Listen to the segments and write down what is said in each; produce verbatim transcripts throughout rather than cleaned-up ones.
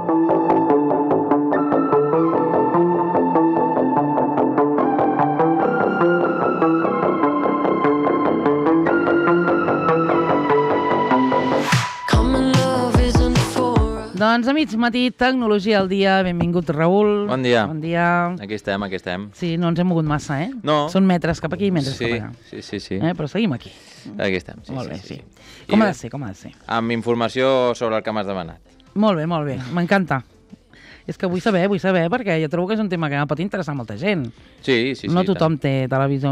Doncs, amics, matí, tecnologia al dia. Benvingut, Raül. Bon dia. Bon dia. Aquí estem, aquí estem. Sí, no ens hem mogut massa, eh? No. Són metres cap aquí i metres sí, cap allà. Sí, sí, sí. Eh? Però seguim aquí. Aquí estem, sí, molt bé, sí. sí. sí. sí. Com I ha de ser, com ha de ser? Amb informació sobre el que m'has demanat. Molt bé, molt bé. M'encanta. És que vull saber, vull saber, perquè jo trobo que és un tema que pot interessar molta gent. Sí, sí, sí. No tothom tant. té televisió...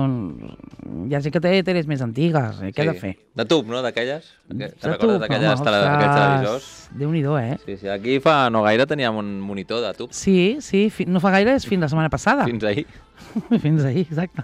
Ja sé que té teles més antigues. Eh? Què sí. ha de fer? De tub, no? D'aquelles? Te recordes d'aquelles tele... televisors? Déu-n'hi-do, eh? Sí, sí. Aquí fa no gaire teníem un monitor de tub. Sí, sí. Fi... No fa gaire, és fins la setmana passada. Fins ahir. Fins ahir, exacte.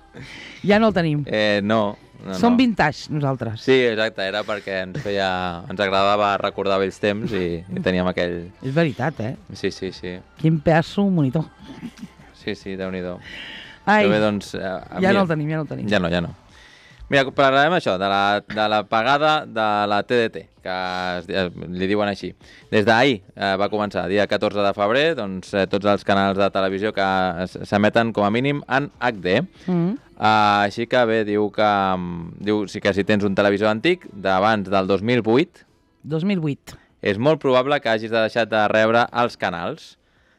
Ja no el tenim. Eh, no. No, Som no. vintage, nosaltres. Sí, exacte, era perquè ens feia... ens agradava recordar vells temps i, i teníem aquell... És veritat, eh? Sí, sí, sí. Quin pedaço monitor. Sí, sí, Déu-n'hi-do. Ai, bé, doncs, eh, ja mira, no el tenim, ja no el tenim. Ja no, ja no. Mira, parlarem això, de la, de la pagada de la T D T, que es, li diuen així. Des d'ahir eh, va començar, dia catorze de febrer, doncs, eh, tots els canals de televisió que s'emeten com a mínim en H D. Mm. Uh, així que bé, diu que, diu, sí que si tens un televisor antic d'abans del dos mil vuit... dos mil vuit. És molt probable que hagis de deixar de rebre els canals.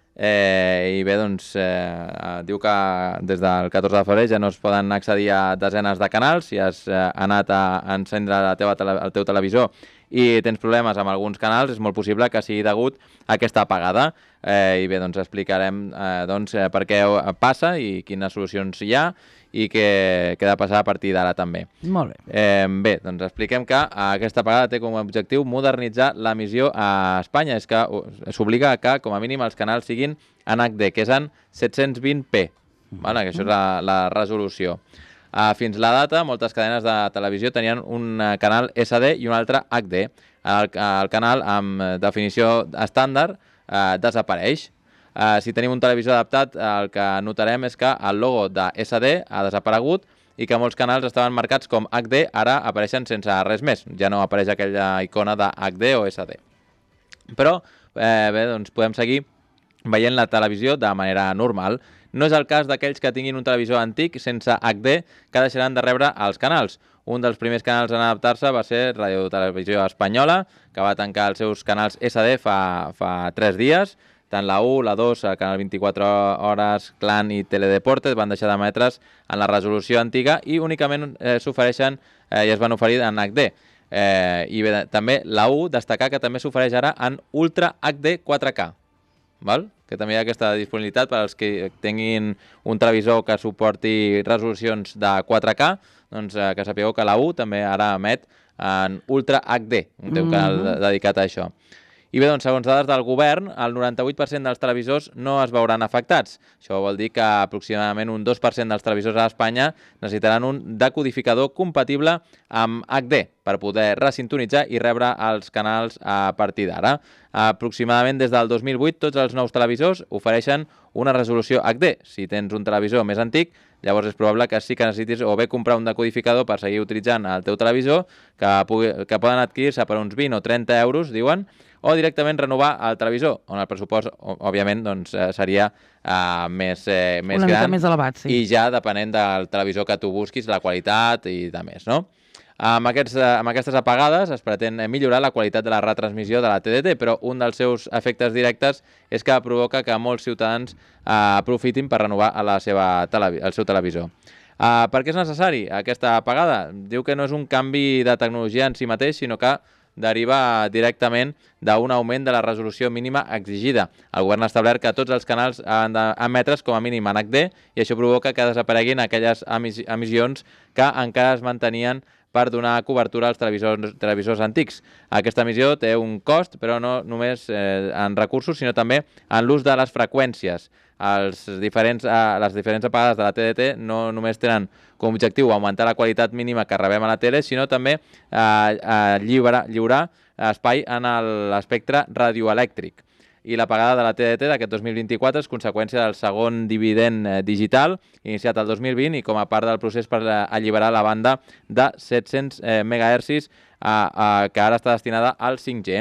Eh, I bé, doncs, eh, diu que des del catorze de febrer ja no es poden accedir a desenes de canals. Si has eh, anat a encendre la teva tele, el teu televisor i tens problemes amb alguns canals, és molt possible que sigui degut a aquesta apagada. Eh, I bé, doncs explicarem eh, doncs, per què passa i quines solucions hi ha i què, què ha de passar a partir d'ara també. Molt bé. Eh, bé, doncs expliquem que aquesta apagada té com a objectiu modernitzar l'emissió a Espanya. És que s'obliga que, com a mínim, els canals siguin en H D, que és en set-cents vint p, vale? Que això és la, la resolució. Uh, fins la data, moltes cadenes de televisió tenien un uh, canal S D i un altre H D. El, el canal amb definició estàndard uh, desapareix. Uh, si tenim un televisor adaptat, el que notarem és que el logo de S D ha desaparegut i que molts canals estaven marcats com H D, ara apareixen sense res més. Ja no apareix aquella icona de H D o S D. Però, eh, bé, doncs podem seguir veient la televisió de manera normal. No és el cas d'aquells que tinguin un televisor antic sense H D que deixaran de rebre els canals. Un dels primers canals en adaptar-se va ser Radio Televisió Espanyola, que va tancar els seus canals S D fa, fa tres dies. Tant la u, la dos, el canal vint-i-quatre hores, Clan i Teledeportes van deixar d'emetre's en la resolució antiga i únicament eh, s'ofereixen eh, i es van oferir en H D. Eh, I bé, també la u, destacar que també s'ofereix ara en Ultra H D quatre K. Val? Que també hi ha aquesta disponibilitat per als que tinguin un televisor que suporti resolucions de quatre K, doncs eh, que sapigueu que la u també ara emet en Ultra H D, un teu canal mm-hmm. dedicat a això. I bé, doncs, segons dades del govern, el noranta-vuit per cent dels televisors no es veuran afectats. Això vol dir que aproximadament un dos per cent dels televisors a Espanya necessitaran un decodificador compatible amb H D per poder resintonitzar i rebre els canals a partir d'ara. Aproximadament des del dos mil vuit, tots els nous televisors ofereixen una resolució H D. Si tens un televisor més antic, llavors és probable que sí que necessitis o bé comprar un decodificador per seguir utilitzant el teu televisor, que, pugui, que poden adquirir-se per uns vint o trenta euros, diuen, o directament renovar el televisor, on el pressupost, òbviament, doncs, seria uh, més, eh, més Una gran. Una mica més elevat, sí. I ja depenent del televisor que tu busquis, la qualitat i de més, no? Amb, aquests, amb aquestes apagades es pretén millorar la qualitat de la retransmissió de la T D T, però un dels seus efectes directes és que provoca que molts ciutadans eh, aprofitin per renovar la seva televi- el seu televisor. Uh, per què és necessari aquesta apagada? Diu que no és un canvi de tecnologia en si mateix, sinó que deriva directament d'un augment de la resolució mínima exigida. El govern ha establert que tots els canals han d'emetre's com a mínim en H D i això provoca que desapareguin aquelles emis emissions que encara es mantenien per donar cobertura als televisors, televisors antics. Aquesta emissió té un cost, però no només eh, en recursos, sinó també en l'ús de les freqüències. Els diferents, eh, les diferents apagades de la T D T no només tenen com a objectiu augmentar la qualitat mínima que rebem a la tele, sinó també eh, eh, lliurar, lliurar espai en l'espectre radioelèctric. I l'apagada de la T D T d'aquest dos mil vint-i-quatre és conseqüència del segon dividend eh, digital iniciat el dos mil vint i com a part del procés per eh, alliberar la banda de set-cents eh, megahertzis eh, eh, que ara està destinada al cinc G.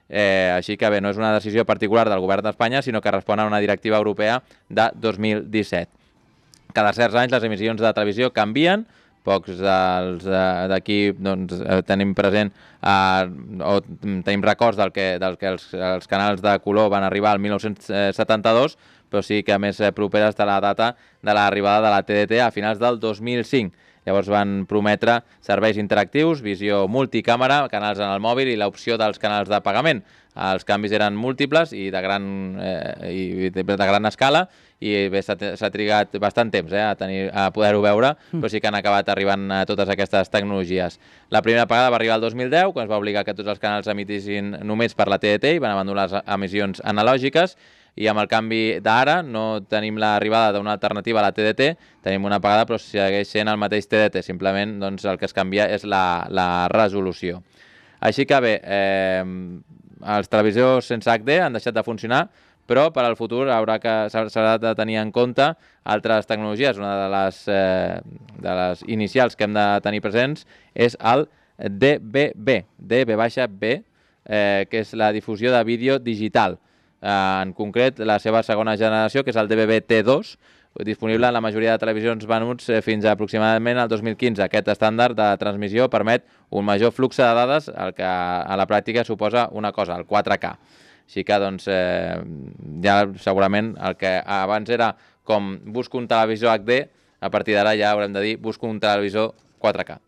Eh, així que bé, no és una decisió particular del govern d'Espanya, sinó que respon a una directiva europea de dos mil disset. Cada certs anys les emissions de televisió canvien, pocs dels d'aquí doncs, tenim present eh, o tenim records del que, del que els, els canals de color van arribar al mil nou-cents setanta-dos, però sí que més properes de la data de l'arribada de la T D T a finals del dos mil cinc. Llavors van prometre serveis interactius, visió multicàmera, canals en el mòbil i l'opció dels canals de pagament. Els canvis eren múltiples i de gran, eh, i de gran escala i bé, s'ha trigat bastant temps eh, a, tenir, a poder-ho veure, però sí que han acabat arribant a totes aquestes tecnologies. La primera pagada va arribar el dos mil deu, quan es va obligar que tots els canals emitissin només per la T D T i van abandonar les emissions analògiques, i amb el canvi d'ara no tenim l'arribada d'una alternativa a la T D T, tenim una pagada però segueix sent el mateix T D T, simplement doncs, el que es canvia és la, la resolució. Així que bé, eh, els televisors sense H D han deixat de funcionar, però per al futur haurà que s'haurà de tenir en compte altres tecnologies. Una de les, eh, de les inicials que hem de tenir presents és el D V B, D V B, eh, que és la difusió de vídeo digital. Uh, en concret, la seva segona generació, que és el D V B T dos, disponible en la majoria de televisions venuts eh, fins a aproximadament el dos mil quinze. Aquest estàndard de transmissió permet un major flux de dades, el que a la pràctica suposa una cosa, el quatre K. Així que, doncs, eh, ja segurament el que abans era com busco un televisor H D, a partir d'ara ja haurem de dir busco un televisor quatre K.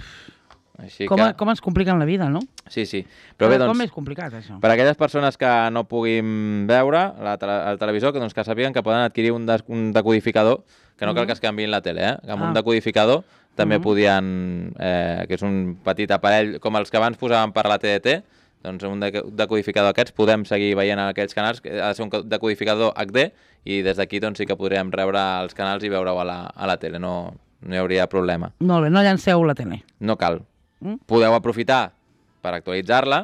Així com, que... com ens compliquen la vida, no? Sí, sí. Però bé, doncs, com és complicat, això? Per a aquelles persones que no puguin veure la tele el televisor, que, doncs, que sàpiguen que poden adquirir un, des un decodificador, que no mm. cal que es canviïn la tele, eh? Amb ah. un decodificador també mm. podien, eh, que és un petit aparell, com els que abans posàvem per la T D T, doncs un decodificador d'aquests podem seguir veient aquells canals, que ha de ser un decodificador H D, i des d'aquí doncs, sí que podríem rebre els canals i veure-ho a, la, a la tele, no, no hi hauria problema. Molt bé, no llanceu la tele. No cal. Podeu aprofitar per actualitzar-la,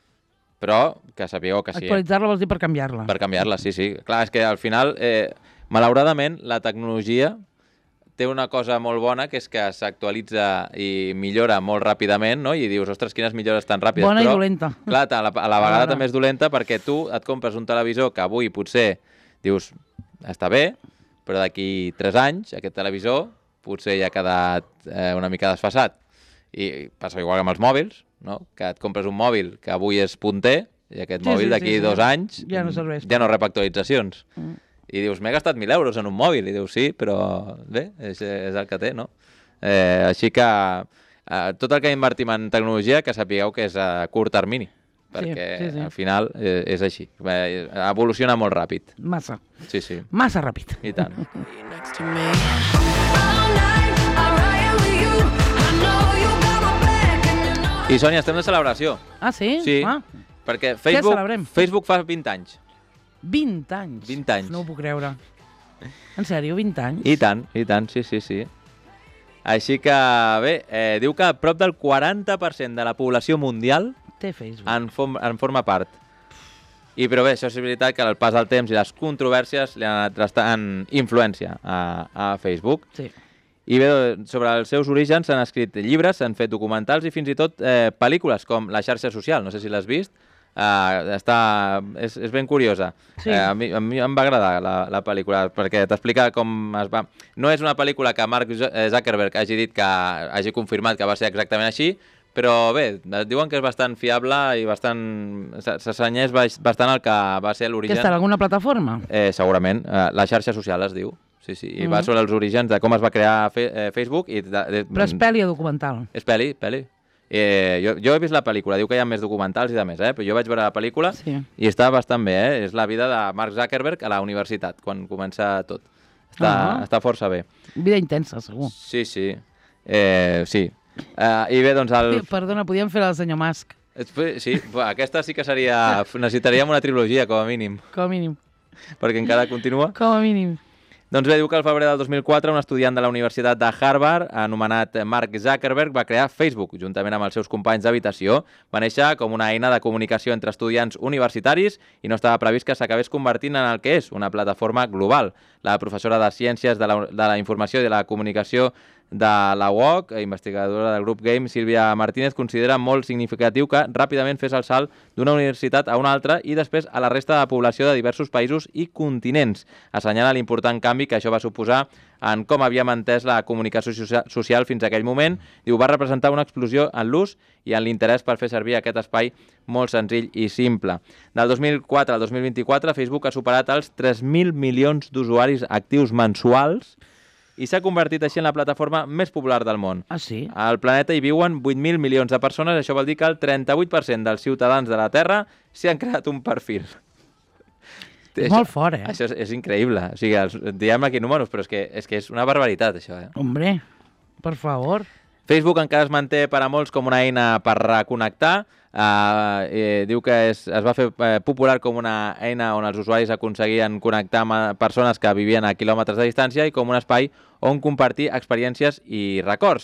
però que sapigueu que sí. Actualitzar-la vols dir per canviar-la? Per canviar-la, sí, sí. Clar, és que al final, eh, malauradament, la tecnologia té una cosa molt bona, que és que s'actualitza i millora molt ràpidament, no? I dius, ostres, quines millores tan ràpides. Bona però, i dolenta. Clar, a la, a la vegada també és dolenta perquè tu et compres un televisor que avui potser dius, està bé, però d'aquí tres anys aquest televisor potser ja ha quedat eh, una mica desfasat. I passa igual amb els mòbils, no? Que et compres un mòbil que avui és punter i aquest sí, mòbil sí, d'aquí sí, dos sí. anys ja no, serveix, ja no rep actualitzacions. Mm. I dius, m'he gastat mil euros en un mòbil. I dius, sí, però bé, és, és el que té, no? Eh, així que eh, tot el que invertim en tecnologia, que sapigueu que és a curt termini, perquè sí, sí, sí. al final eh, és així. Eh, evoluciona molt ràpid. Massa. Sí, sí. Massa ràpid. I tant. I, Sònia, estem de celebració. Ah, sí? Sí, ah. perquè Facebook, Facebook fa vint anys. vint anys? vint anys. No ho puc creure. En sèrio, vint anys? I tant, i tant, sí, sí, sí. Així que, bé, eh, diu que prop del quaranta per cent de la població mundial té Facebook. En, form, en forma part. I, però bé, això és veritat que el pas del temps i les controvèrsies li han anat restant influència a, a Facebook. Sí. I bé, sobre els seus orígens s'han escrit llibres, s'han fet documentals i fins i tot eh, pel·lícules com La xarxa social, no sé si l'has vist, eh, està, és, és ben curiosa. Sí. Eh, a, mi, a mi em va agradar la, la pel·lícula perquè t'explica com es va... No és una pel·lícula que Mark Zuckerberg hagi dit que hagi confirmat que va ser exactament així, però bé, diuen que és bastant fiable i bastant... s'assenyeix bastant el que va ser l'origen. Que està en alguna plataforma? Eh, segurament. Eh, La xarxa social es diu. Sí, sí, i mm. va sobre els orígens de com es va crear fe, eh, Facebook. I de, de, Però és pel·li o documental? És pel·li, pel·li. Eh, jo, jo he vist la pel·lícula, diu que hi ha més documentals i de més, eh? Però jo vaig veure la pel·lícula sí. I està bastant bé, eh? És la vida de Mark Zuckerberg a la universitat, quan comença tot. Està, ah. està força bé. Vida intensa, segur. Sí, sí. Eh, sí. Uh, I bé, doncs... El... Perdona, podíem fer el senyor Musk. Sí, aquesta sí que seria... Necessitaríem una trilogia, com a mínim. Com a mínim. Perquè encara continua. Com a mínim. Doncs bé, diu que al febrer del dos mil quatre un estudiant de la Universitat de Harvard, anomenat Mark Zuckerberg, va crear Facebook, juntament amb els seus companys d'habitació. Va néixer com una eina de comunicació entre estudiants universitaris i no estava previst que s'acabés convertint en el que és, una plataforma global. La professora de Ciències de la, de la Informació i de la Comunicació de la U O C, investigadora del grup Game, Sílvia Martínez, considera molt significatiu que ràpidament fes el salt d'una universitat a una altra i després a la resta de la població de diversos països i continents. Assenyala l'important canvi que això va suposar en com havíem entès la comunicació social fins a aquell moment. Diu, va representar una explosió en l'ús i en l'interès per fer servir aquest espai molt senzill i simple. Del dos mil quatre al dos mil vint-i-quatre, Facebook ha superat els tres mil milions d'usuaris actius mensuals i s'ha convertit així en la plataforma més popular del món. Ah, sí? Al planeta hi viuen vuit mil milions de persones, això vol dir que el trenta-vuit per cent dels ciutadans de la Terra s'hi han creat un perfil. És molt fort, eh? Això és, és increïble. O sigui, els, diem aquí números, però és que, és que és una barbaritat, això, eh? Hombre, per favor. Facebook encara es manté per a molts com una eina per reconnectar. Uh, eh, diu que és, es va fer eh, popular com una eina on els usuaris aconseguien connectar amb persones que vivien a quilòmetres de distància i com un espai on compartir experiències i records.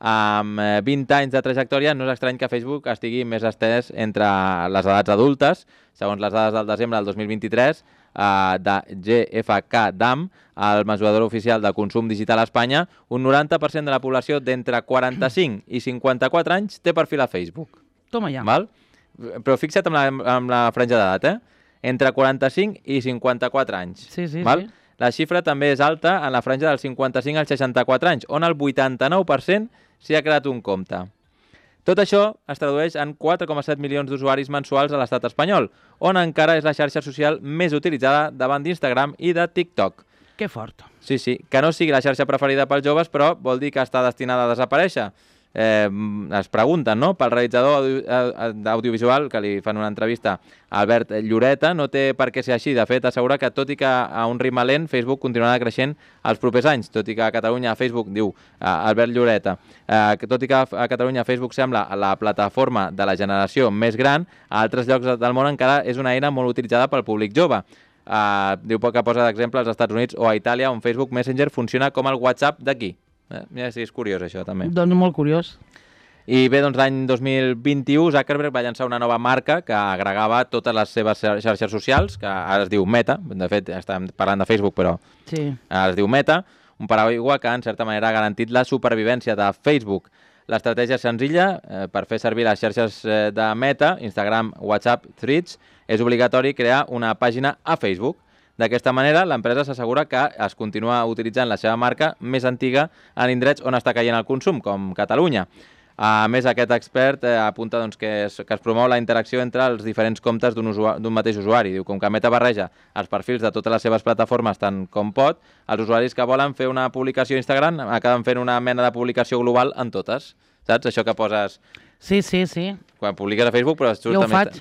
Amb eh, vint anys de trajectòria no és estrany que Facebook estigui més estès entre les edats adultes. Segons les dades del desembre del dos mil vint-i-tres eh, de G F K D A M, el mesurador oficial de consum digital a Espanya, un noranta per cent de la població d'entre quaranta-cinc i cinquanta-quatre anys té perfil a Facebook. Toma ja. Val? Però fixa't amb la, amb la franja d'edat, eh? Entre quaranta-cinc i cinquanta-quatre anys. Sí, sí, val? sí. La xifra també és alta en la franja dels cinquanta-cinc als seixanta-quatre anys, on el vuitanta-nou per cent s'hi ha creat un compte. Tot això es tradueix en quatre coma set milions d'usuaris mensuals a l'estat espanyol, on encara és la xarxa social més utilitzada davant d'Instagram i de TikTok. Que fort. Sí, sí, que no sigui la xarxa preferida pels joves, però vol dir que està destinada a desaparèixer. Eh, es pregunten, no? Pel realitzador audiovisual, que li fan una entrevista a Albert Lloreta, no té per què ser així. De fet, assegura que tot i que a un ritme lent, Facebook continuarà creixent els propers anys. Tot i que a Catalunya Facebook, diu Albert Lloreta, eh, que tot i que a Catalunya Facebook sembla la plataforma de la generació més gran, a altres llocs del món encara és una eina molt utilitzada pel públic jove. Uh, diu que posa d'exemple als Estats Units o a Itàlia, on Facebook Messenger funciona com el WhatsApp d'aquí. Eh, mira si és curiós, això, també. Doncs molt curiós. I bé, doncs l'any dos mil vint-i-u Zuckerberg va llançar una nova marca que agregava totes les seves xarxes socials, que ara es diu Meta, de fet estem parlant de Facebook, però sí. Ara es diu Meta, un paraigua que en certa manera ha garantit la supervivència de Facebook. L'estratègia és senzilla, eh, per fer servir les xarxes eh, de Meta, Instagram, WhatsApp, Threads, és obligatori crear una pàgina a Facebook. D'aquesta manera, l'empresa s'assegura que es continua utilitzant la seva marca més antiga en indrets on està caient el consum, com Catalunya. A més, aquest expert eh, apunta doncs, que, es, que es promou la interacció entre els diferents comptes d'un mateix usuari. Diu, com que Meta barreja els perfils de totes les seves plataformes tant com pot, els usuaris que volen fer una publicació a Instagram acaben fent una mena de publicació global en totes. Saps? Això que poses... Sí, sí, sí. Quan publiques a Facebook, però... Jo ho faig.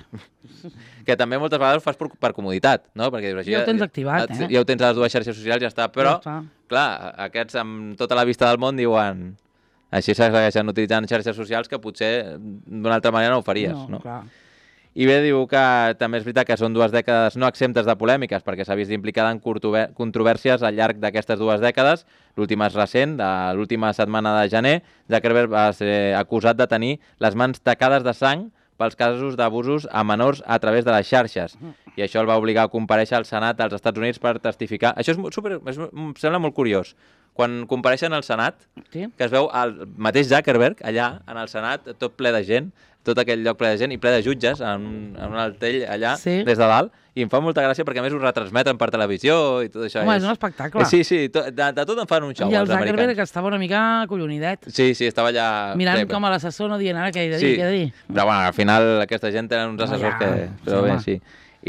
Que també moltes vegades ho fas per, per comoditat, no? Perquè dius, ja ho tens activat, eh? Ja ho tens a les dues xarxes socials, ja està. Però, ja clar, aquests amb tota la vista del món diuen... Així segueixen utilitzant xarxes socials que potser d'una altra manera no ho faries, no? No, clar. I bé, diu que també és veritat que són dues dècades no exemptes de polèmiques, perquè s'ha vist implicada en controvèrsies al llarg d'aquestes dues dècades. L'última és recent, de l'última setmana de gener, Zuckerberg va ser acusat de tenir les mans tacades de sang pels casos d'abusos a menors a través de les xarxes. I això el va obligar a comparèixer al Senat dels Estats Units per testificar. Això és super, és, em sembla molt curiós. Quan compareixen al Senat, sí? Que es veu el mateix Zuckerberg allà, en el Senat, tot ple de gent, tot aquell lloc ple de gent i ple de jutges en, en un altell allà, sí? Des de dalt, i em fa molta gràcia perquè a més ho retransmeten per televisió i tot això. Home, és, és un espectacle. Sí, sí, to, de, de tot en fan un show, I el els Zuckerberg, americans. que estava una mica collonidet. Sí, sí, estava allà... Mirant bé, com a l'assessor no dient ara què he de dir, sí. què he de dir. Però bueno, al final aquesta gent tenen uns assessors oh, ja. que... Però sí, bé, sí.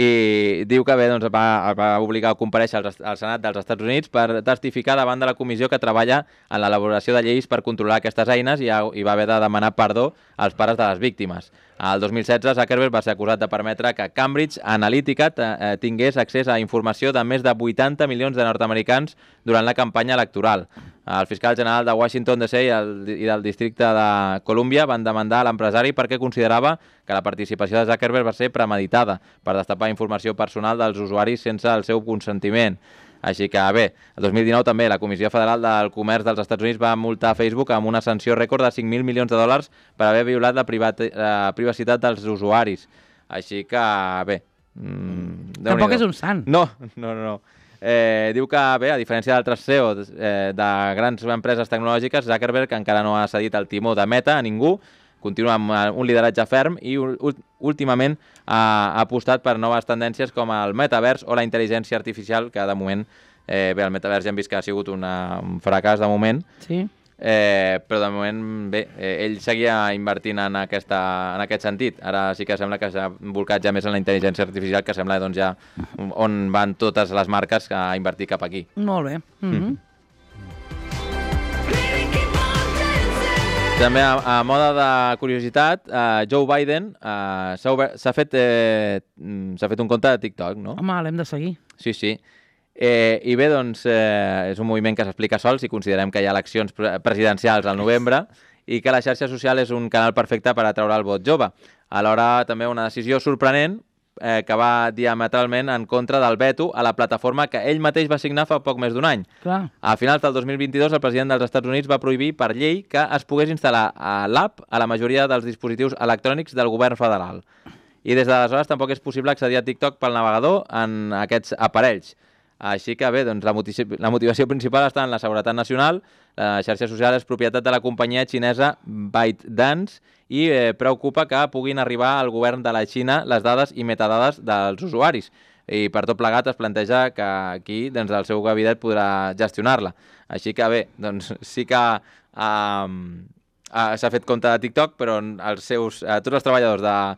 I diu que bé, doncs, va, va obligar a comparèixer al, al Senat dels Estats Units per testificar davant de la comissió que treballa en l'elaboració de lleis per controlar aquestes eines i, ha, i va haver de demanar perdó als pares de les víctimes. El dos mil setze, Zuckerberg va ser acusat de permetre que Cambridge Analytica eh, tingués accés a informació de més de vuitanta milions de nord-americans durant la campanya electoral. El fiscal general de Washington D C i, el, i del districte de Columbia van demandar l'empresari perquè considerava que la participació de Zuckerberg va ser premeditada per destapar informació personal dels usuaris sense el seu consentiment. Així que, bé, el dos mil dinou també la Comissió Federal del Comerç dels Estats Units va multar Facebook amb una sanció rècord de cinc mil milions de dòlars per haver violat la, la privacitat dels usuaris. Així que, bé... Mm, Tampoc és un sant. No, no, no. no. Eh, diu que, bé, a diferència d'altres C E Os eh, de grans empreses tecnològiques, Zuckerberg encara no ha cedit el timó de Meta a ningú, continua amb un lideratge ferm i últimament ha apostat per noves tendències com el metavers o la intel·ligència artificial, que de moment, eh, bé, el metavers ja hem vist que ha sigut una, un fracàs de moment, Sí. Eh, però de moment, bé, eh, ell seguia invertint en, aquesta, en aquest sentit. Ara sí que sembla que s'ha volcat ja més en la intel·ligència artificial, que sembla doncs, ja on van totes les marques a invertir cap aquí. Molt bé. Mm -hmm. També a, a moda de curiositat, eh, Joe Biden eh, s'ha fet, eh, fet un compte de TikTok, no? Home, l'hem de seguir. Sí, sí. Eh, I bé, doncs, eh, és un moviment que s'explica sol si considerem que hi ha eleccions presidencials al novembre i que la xarxa social és un canal perfecte per atraure el vot jove. Alhora, també una decisió sorprenent eh, que va diametralment en contra del veto a la plataforma que ell mateix va signar fa poc més d'un any. Clar. A finals del dos mil vint-i-dos, el president dels Estats Units va prohibir per llei que es pogués instal·lar a l'app a la majoria dels dispositius electrònics del govern federal. I des d'aleshores tampoc és possible accedir a TikTok pel navegador en aquests aparells. Així que bé, doncs la, motivació, la motivació principal està en la seguretat nacional. La xarxa social és propietat de la companyia xinesa ByteDance i eh, preocupa que puguin arribar al govern de la Xina les dades i metadades dels usuaris. I per tot plegat es planteja que aquí doncs, el seu gabinet podrà gestionar-la. Així que bé, doncs sí que eh, eh, s'ha fet compte de TikTok, però els seus, eh, tots els treballadors de,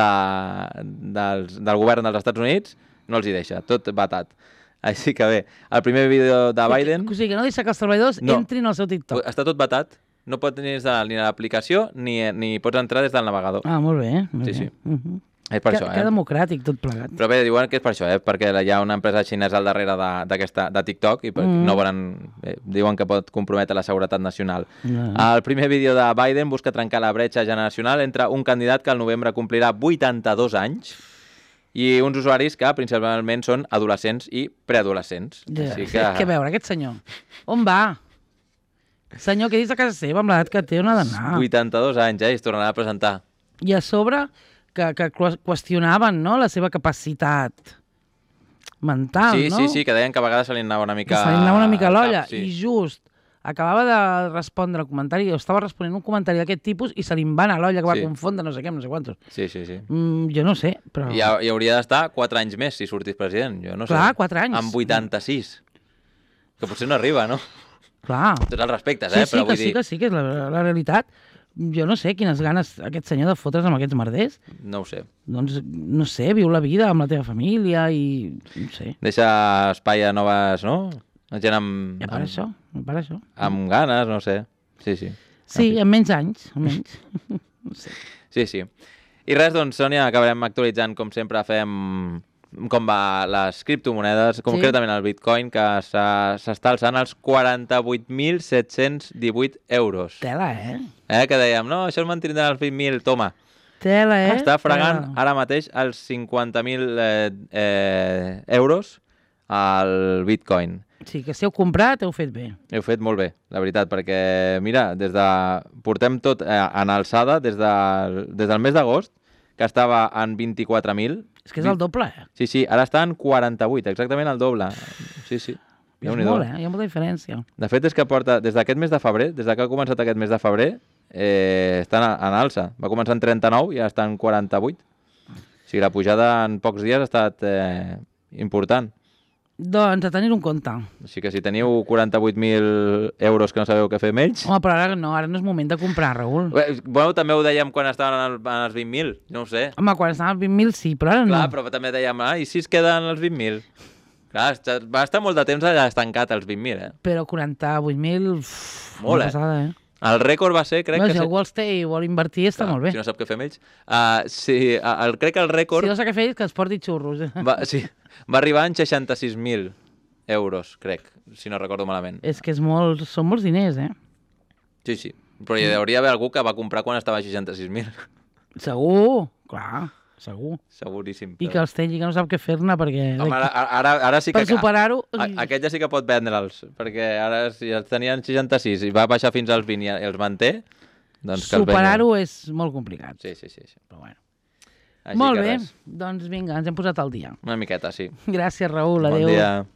de, dels, del govern dels Estats Units no els hi deixa, tot batat. Així que bé, el primer vídeo de Biden... O sigui, que no deixa que els treballadors no. entrin al seu TikTok. Està tot batat. No pots tenir des de, ni a l'aplicació ni, ni pots entrar des del navegador. Ah, molt bé. Molt sí, bé. sí. Uh -huh. És per que, això, eh? Que democràtic tot plegat. Però bé, diuen que és per això, eh? Perquè hi ha una empresa xinesa al darrere de, de TikTok i mm. no volen... Eh, diuen que pot comprometre la seguretat nacional. Mm. El primer vídeo de Biden busca trencar la bretxa generacional entre un candidat que al novembre complirà vuitanta-dos anys i uns usuaris que principalment són adolescents i preadolescents. Ja. Així que... que veure, aquest senyor, on va? Senyor, que dins de casa seva, amb l'edat que té, on ha d'anar? vuitanta-dos anys, eh? I es tornarà a presentar. I a sobre, que, que qüestionaven, no?, la seva capacitat mental, sí, no? Sí, sí, que deien que a vegades se li anava una mica... Que se li anava una mica a l'olla, sí. I just acabava de respondre el comentari, o estava responent un comentari d'aquest tipus i se li va anar a l'olla, que va sí. confondre no sé què, no sé quantos. Sí, sí, sí. Mm, jo no sé, però... I, ha, i hauria d'estar quatre anys més si sortís president, jo no Clar, sé. quatre anys. Amb vuitanta-sis. Que potser no arriba, no? Clar. Tots els respectes, sí, eh? Sí, però que vull sí, dir... que sí, que és la, la realitat. Jo no sé quines ganes aquest senyor de fotre's amb aquests merders. No ho sé. Doncs, no sé, viu la vida amb la teva família i... no sé. Deixa espai a noves, no? Gent amb... Ja per amb, això, per això. Amb ganes, no sé. Sí, sí. Sí, amb menys anys, amb menys. No sé. Sí, sí. I res, doncs, Sònia, acabarem actualitzant, com sempre, fem com va les criptomonedes, concretament sí. el Bitcoin, que s'està alçant als quaranta-vuit mil set-cents divuit euros. Tela, eh? Eh? Que dèiem, no, això es mantindrà als vint mil, toma. Tela, eh? Està fregant Tela. ara mateix els cinquanta mil eh, eh, euros al Bitcoin. Sí, que si heu comprat, heu fet bé. Heu fet molt bé, la veritat, perquè, mira, des de... portem tot eh, en alçada des, de... des del mes d'agost, que estava en vint-i-quatre mil. És que és el doble, eh? Sí, sí, ara està en quaranta-vuit, exactament el doble. Sí, sí. És molt, eh? Hi ha molta diferència. De fet, és que porta, des d'aquest mes de febrer, des de que ha començat aquest mes de febrer, eh, està en, en alça. Va començar en trenta-nou i ara està en quaranta-vuit. O sigui, la pujada en pocs dies ha estat eh, important. Doncs a tenir un compte. Així que si teniu quaranta-vuit mil euros que no sabeu què fer amb ells... Home, però ara no, ara no és moment de comprar, Raül. Bé, bueno, també ho dèiem quan estaven en, el, en els vint mil, no ho sé. Home, quan estaven als vint mil sí, però ara Clar, no. però també dèiem, ah, i si es queden els vint mil? Clar, va estar molt de temps allà estancat als vint mil, eh? Però quaranta-vuit mil... Molt, eh? Passada, eh? El rècord va ser, crec no, que... Si ser... algú els té i vol invertir, està Clar, molt bé. Si no sap què fer amb ells. Uh, sí, el, crec que el rècord... Si no sap què fer, que es porti xurros. Va, sí, va arribar en seixanta-sis mil euros, crec, si no recordo malament. És que és molt, són molts diners, eh? Sí, sí. Però hi hauria d'haver algú que va comprar quan estava a seixanta-sis mil. Segur, clar, segur. Seguríssim. I que els té i que no sap què fer-ne perquè... Home, ara, ara, ara sí que... Per superar-ho... Aquest ja sí que pot vendre'ls, perquè ara si els tenien seixanta-sis i va baixar fins als vint i els manté, doncs que els superar-ho és molt complicat. Sí, sí, sí. sí. Però bueno. Així molt bé, res. doncs vinga, ens hem posat al dia. Una miqueta, sí. Gràcies, Raül, bon adéu. Bon dia.